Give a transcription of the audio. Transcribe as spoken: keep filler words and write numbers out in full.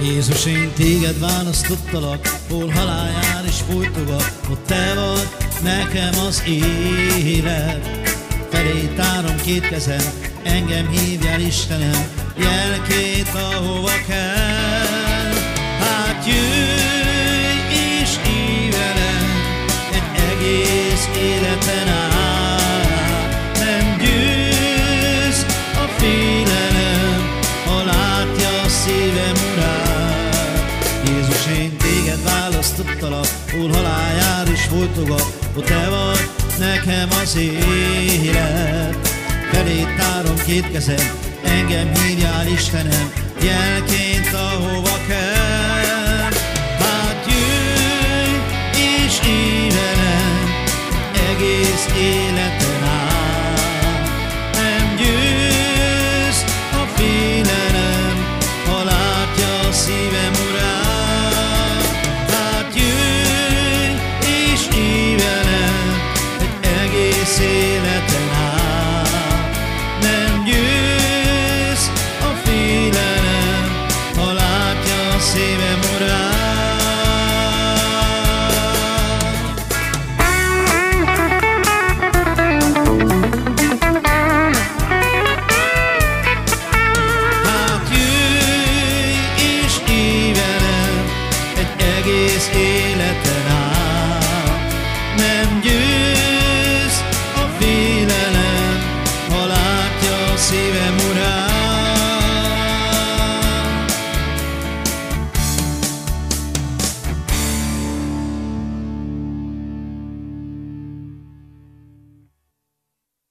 Jézus, én téged választottalak, hol halál jár és folytogat, ott te vagy nekem az élet. Felé tárom két kezem, engem hívjál Istenem, jelkét ahova kell. Hát jöjj és ívj velem egy egész életen át. Nem győz a félelem, ha látja a szívem urát. Jézus, én téged választottalak, hol halál jár és folytogat, ott te vagy nekem az élet. Felé tárom két kezem, engem hívjál Istenem, jelként ahova kell. Hát jöjj és ívj velem egész életem